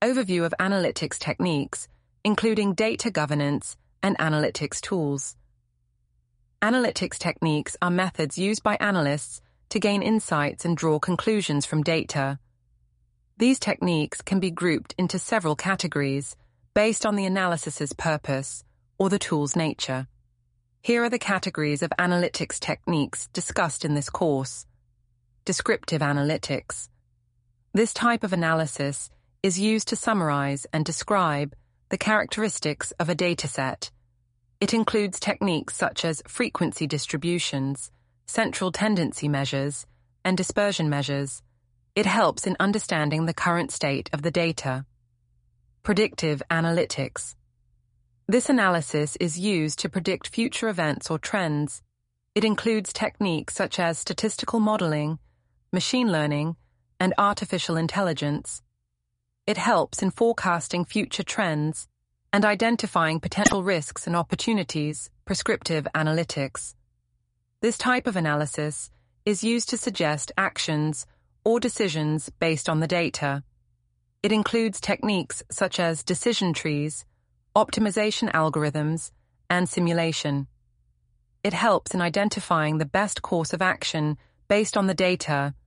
Overview of analytics techniques, including data governance and analytics tools. Analytics techniques are methods used by analysts to gain insights and draw conclusions from data. These techniques can be grouped into several categories based on the analysis's purpose or the tool's nature. Here are the categories of analytics techniques discussed in this course. Descriptive analytics. This type of analysis is used to summarize and describe the characteristics of a dataset. It includes techniques such as frequency distributions, central tendency measures, and dispersion measures. It helps in understanding the current state of the data. Predictive analytics. This analysis is used to predict future events or trends. It includes techniques such as statistical modeling, machine learning, and artificial intelligence. It helps in forecasting future trends and identifying potential risks and opportunities. Prescriptive analytics. This type of analysis is used to suggest actions or decisions based on the data. It includes techniques such as decision trees, optimization algorithms, and simulation. It helps in identifying the best course of action based on the data